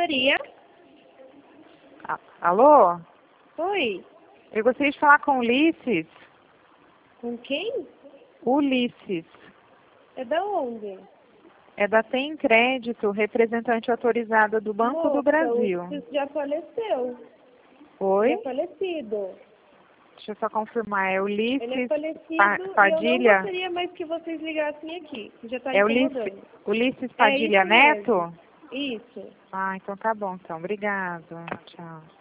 Maria. Alô? Oi. Eu gostaria de falar com o Ulisses. Com quem? Ulisses. É da onde? É da Tem Crédito, representante autorizada do Banco do Brasil. O Ulisses já faleceu. Oi? Ele é falecido. Deixa eu só confirmar. É Ulisses Ele é falecido Padilha? e eu não gostaria mais que vocês ligassem aqui. Já está incomodando. Ulisses Padilha isso Neto? mesmo. Isso. Ah, então tá bom. Então, obrigado. Tchau.